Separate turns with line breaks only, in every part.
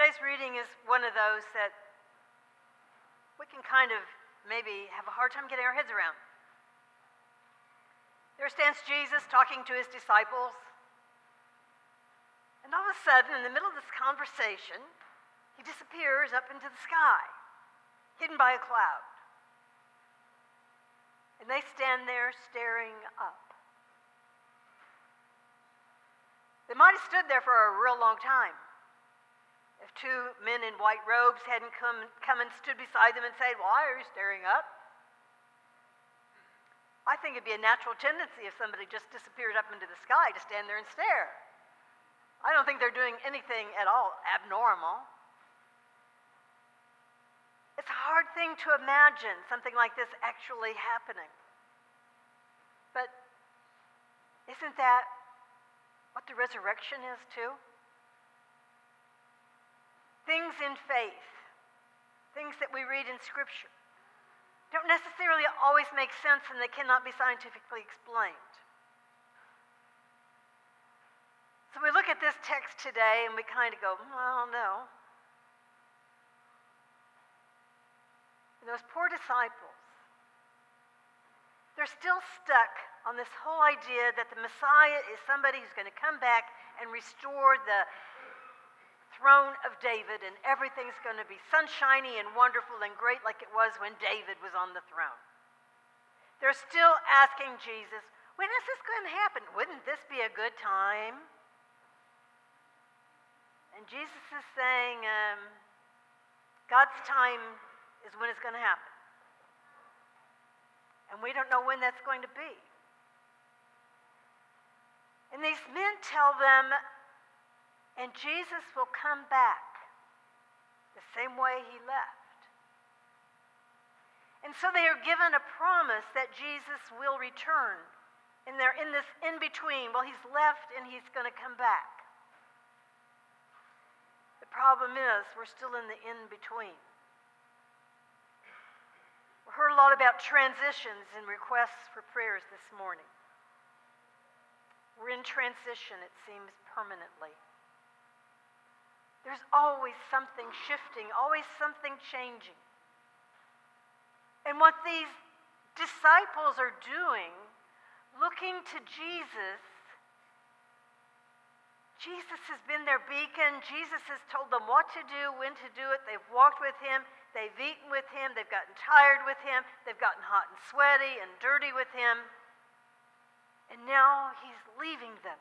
today's reading is one of those that we can kind of maybe have a hard time getting our heads around. There stands Jesus talking to his disciples, and all of a sudden, in the middle of this conversation, he disappears up into the sky, hidden by a cloud. And they stand there staring up. They might have stood there for a real long time if two men in white robes hadn't come and stood beside them and said, "Why are you staring up?" I think it'd be a natural tendency if somebody just disappeared up into the sky to stand there and stare. I don't think they're doing anything at all abnormal. It's a hard thing to imagine something like this actually happening. But isn't that what the resurrection is too? Things in faith, things that we read in Scripture, don't necessarily always make sense, and they cannot be scientifically explained. So we look at this text today and we kind of go, well, no. And those poor disciples, they're still stuck on this whole idea that the Messiah is somebody who's going to come back and restore the throne of David, and everything's going to be sunshiny and wonderful and great like it was when David was on the throne. They're still asking Jesus, when is this going to happen? Wouldn't this be a good time? And Jesus is saying, God's time is when it's going to happen. And we don't know when that's going to be. And these men tell them, and Jesus will come back the same way he left. And so they are given a promise that Jesus will return. And they're in this in-between. Well, he's left and he's going to come back. The problem is we're still in the in-between. We heard a lot about transitions and requests for prayers this morning. We're in transition, it seems, permanently. There's always something shifting, always something changing. And what these disciples are doing, looking to Jesus, Jesus has been their beacon. Jesus has told them what to do, when to do it. They've walked with him. They've eaten with him. They've gotten tired with him. They've gotten hot and sweaty and dirty with him. And now he's leaving them.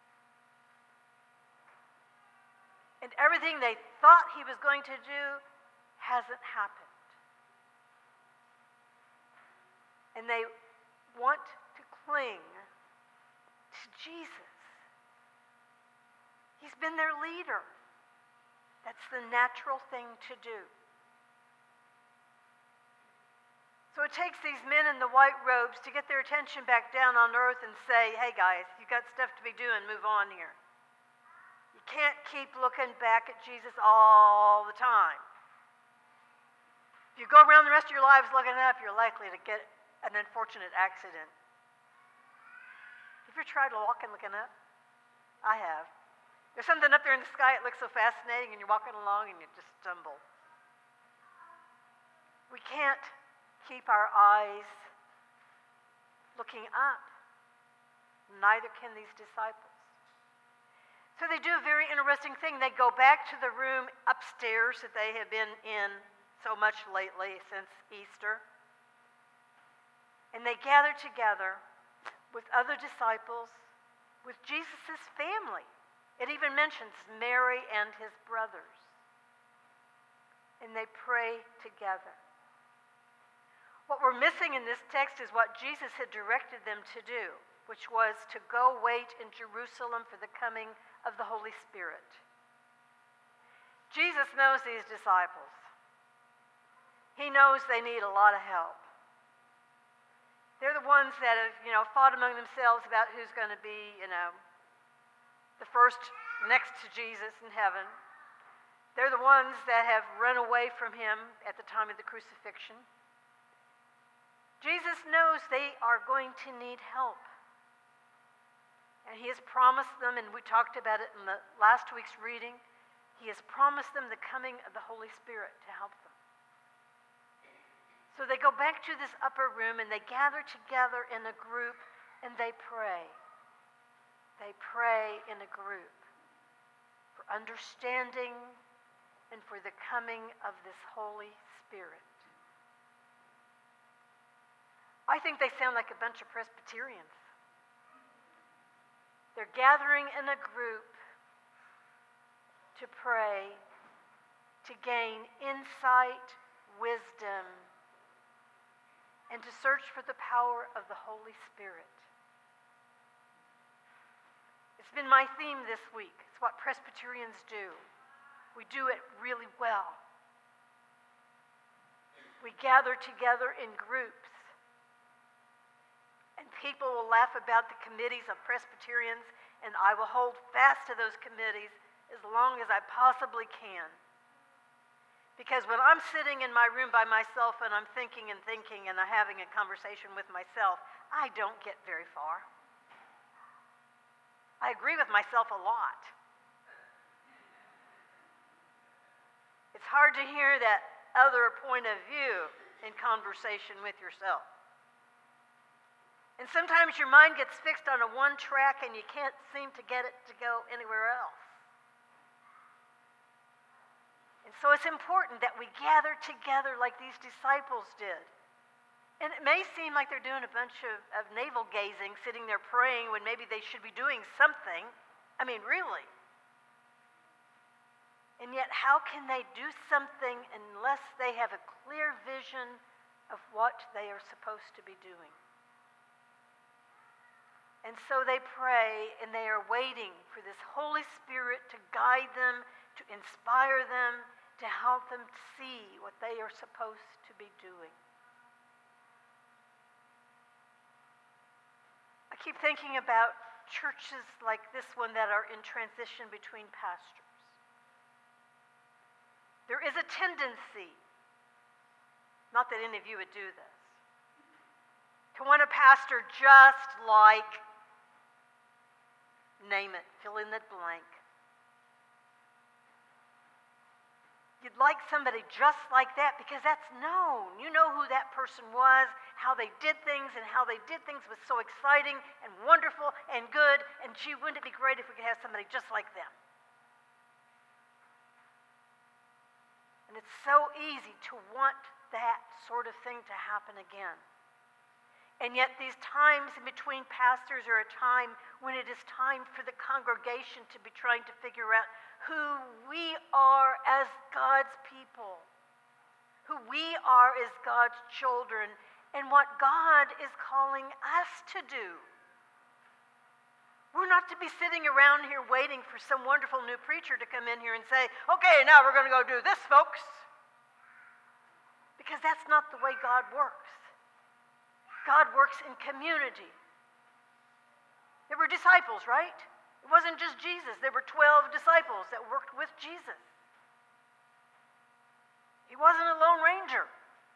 And everything they thought he was going to do hasn't happened. And they want to cling to Jesus. He's been their leader. That's the natural thing to do. So it takes these men in the white robes to get their attention back down on earth and say, hey guys, you've got stuff to be doing, move on here. You can't keep looking back at Jesus all the time. If you go around the rest of your lives looking up, you're likely to get an unfortunate accident. Have you ever tried walking looking up? I have. There's something up there in the sky, it looks so fascinating, and you're walking along and you just stumble. We can't keep our eyes looking up. Neither can these disciples. So they do a very interesting thing. They go back to the room upstairs that they have been in so much lately since Easter. And they gather together with other disciples, with Jesus' family. It even mentions Mary and his brothers. And they pray together. What we're missing in this text is what Jesus had directed them to do, which was to go wait in Jerusalem for the coming of the Holy Spirit. Jesus knows these disciples. He knows they need a lot of help. They're the ones that have, fought among themselves about who's going to be, the first next to Jesus in heaven. They're the ones that have run away from him at the time of the crucifixion. Jesus knows they are going to need help. And he has promised them, and we talked about it in the last week's reading, He has promised them the coming of the Holy Spirit to help them. So they go back to this upper room and they gather together in a group and they pray. They pray in a group for understanding and for the coming of this Holy Spirit. I think they sound like a bunch of Presbyterians. They're gathering in a group to pray, to gain insight, wisdom, and to search for the power of the Holy Spirit. It's been my theme this week. It's what Presbyterians do. We do it really well. We gather together in groups. And people will laugh about the committees of Presbyterians, and I will hold fast to those committees as long as I possibly can. Because when I'm sitting in my room by myself and I'm thinking and I'm having a conversation with myself, I don't get very far. I agree with myself a lot. It's hard to hear that other point of view in conversation with yourself. And sometimes your mind gets fixed on a one track and you can't seem to get it to go anywhere else. And so it's important that we gather together like these disciples did. And it may seem like they're doing a bunch of navel gazing, sitting there praying when maybe they should be doing something. I mean, really. And yet, how can they do something unless they have a clear vision of what they are supposed to be doing? And so they pray, and they are waiting for this Holy Spirit to guide them, to inspire them, to help them see what they are supposed to be doing. I keep thinking about churches like this one that are in transition between pastors. There is a tendency, not that any of you would do this, to want a pastor just like, name it, fill in the blank. You'd like somebody just like that because that's known. You know who that person was, how they did things, and how they did things was so exciting and wonderful and good. And gee, wouldn't it be great if we could have somebody just like them? And it's so easy to want that sort of thing to happen again. And yet these times in between pastors are a time when it is time for the congregation to be trying to figure out who we are as God's people, who we are as God's children, and what God is calling us to do. We're not to be sitting around here waiting for some wonderful new preacher to come in here and say, okay, now we're going to go do this, folks. Because that's not the way God works. God works in community. There were disciples, right? It wasn't just Jesus. There were 12 disciples that worked with Jesus. He wasn't a lone ranger.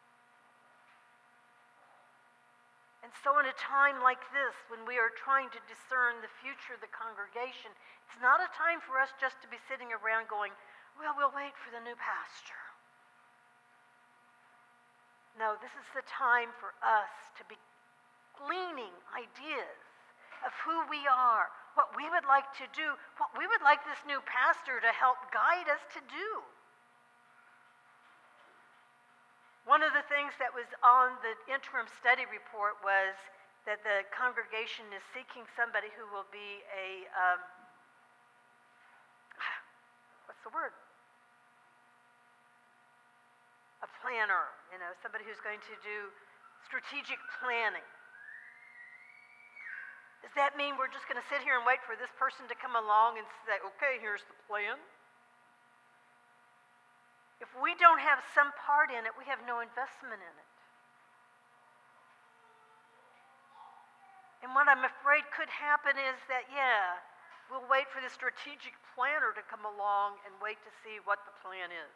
And so in a time like this, when we are trying to discern the future of the congregation, it's not a time for us just to be sitting around going, well, we'll wait for the new pastor. No, this is the time for us to be gleaning ideas of who we are, what we would like to do, what we would like this new pastor to help guide us to do. One of the things that was on the interim study report was that the congregation is seeking somebody who will be a, what's the word? A planner, somebody who's going to do strategic planning. Does that mean we're just going to sit here and wait for this person to come along and say, okay, here's the plan? If we don't have some part in it, we have no investment in it. And what I'm afraid could happen is that, we'll wait for the strategic planner to come along and wait to see what the plan is.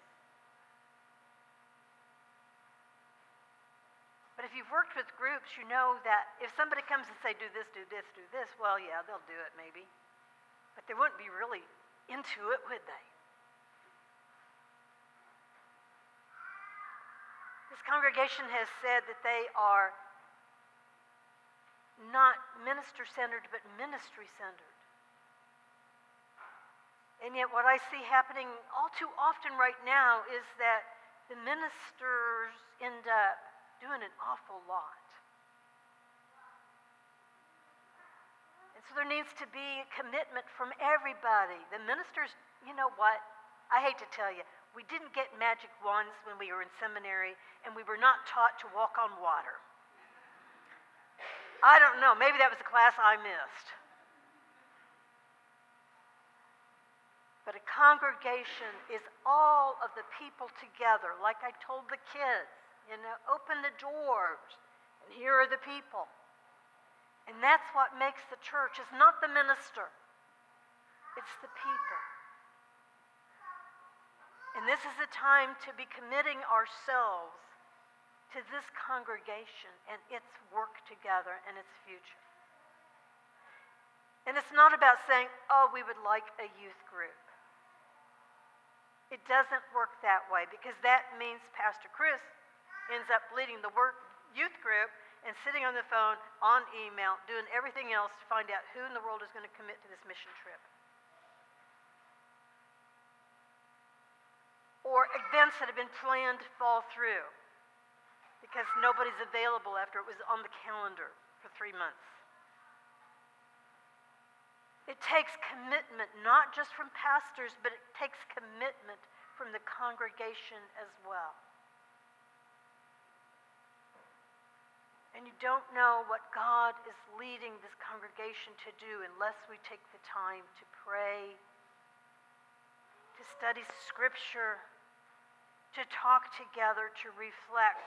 But if you've worked with groups, you know that if somebody comes and say, do this, well, yeah, they'll do it maybe. But they wouldn't be really into it, would they? This congregation has said that they are not minister-centered, but ministry-centered. And yet what I see happening all too often right now is that the ministers end up doing an awful lot. And so there needs to be a commitment from everybody. The ministers, you know what? I hate to tell you, we didn't get magic wands when we were in seminary, and we were not taught to walk on water. I don't know, maybe that was a class I missed. But a congregation is all of the people together, like I told the kids, open the doors, and here are the people. And that's what makes the church. It's not the minister, it's the people. And this is a time to be committing ourselves to this congregation and its work together and its future. And it's not about saying, oh, we would like a youth group. It doesn't work that way, because that means Pastor Chris ends up leading the youth group and sitting on the phone, on email, doing everything else to find out who in the world is going to commit to this mission trip. Or events that have been planned fall through because nobody's available after it was on the calendar for 3 months. It takes commitment, not just from pastors, but it takes commitment from the congregation as well. And you don't know what God is leading this congregation to do unless we take the time to pray, to study Scripture, to talk together, to reflect,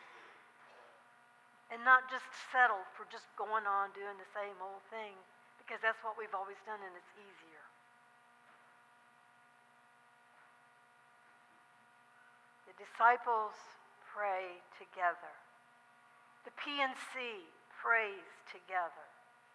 and not just settle for just going on doing the same old thing, because that's what we've always done and it's easier. The disciples pray together. The PNC prays together.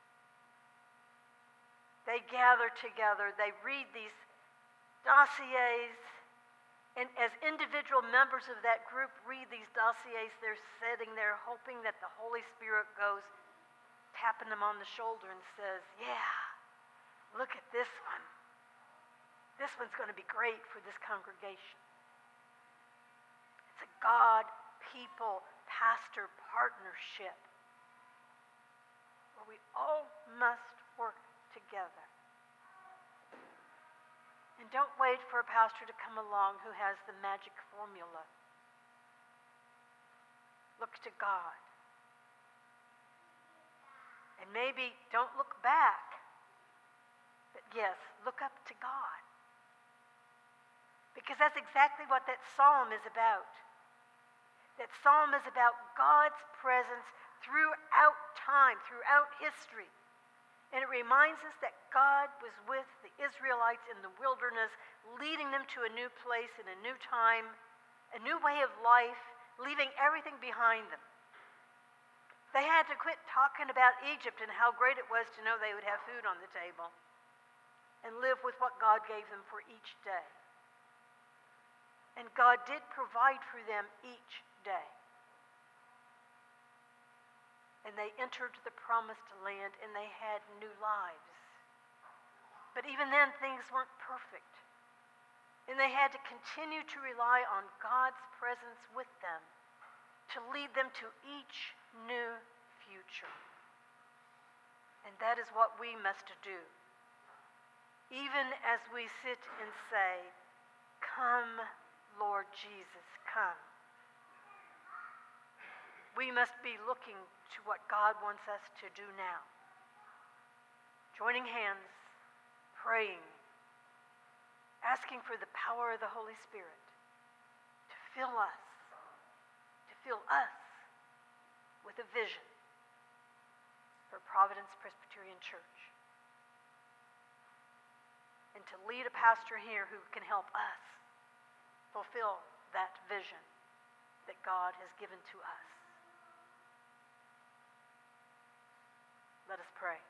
They gather together. They read these dossiers. And as individual members of that group read these dossiers, they're sitting there hoping that the Holy Spirit goes tapping them on the shoulder and says, yeah, look at this one. This one's going to be great for this congregation. It's a God, people, pastor partnership where we all must work together. And don't wait for a pastor to come along who has the magic formula. Look to God. And maybe don't look back, but yes, look up to God. Because that's exactly what that psalm is about. That psalm is about God's presence throughout time, throughout history. And it reminds us that God was with the Israelites in the wilderness, leading them to a new place in a new time, a new way of life, leaving everything behind them. They had to quit talking about Egypt and how great it was to know they would have food on the table and live with what God gave them for each day. And God did provide for them each day. And they entered the promised land and they had new lives. But even then, things weren't perfect. And they had to continue to rely on God's presence with them to lead them to each new future. And that is what we must do. Even as we sit and say, "Come, Lord Jesus, come." We must be looking to what God wants us to do now. Joining hands, praying, asking for the power of the Holy Spirit to fill us with a vision for Providence Presbyterian Church. And to lead a pastor here who can help us fulfill that vision that God has given to us. Let us pray.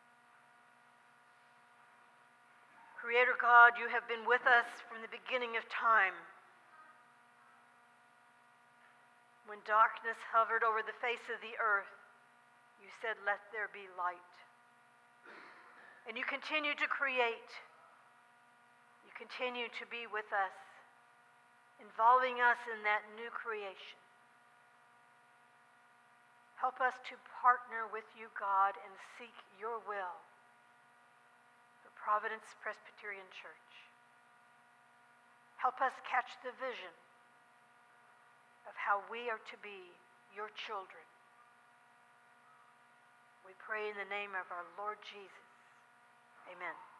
Creator God, you have been with us from the beginning of time. When darkness hovered over the face of the earth, you said, "Let there be light." And you continue to create. You continue to be with us, involving us in that new creation. Help us to partner with you, God, and seek your will for Providence Presbyterian Church. Help us catch the vision of how we are to be your children. We pray in the name of our Lord Jesus. Amen.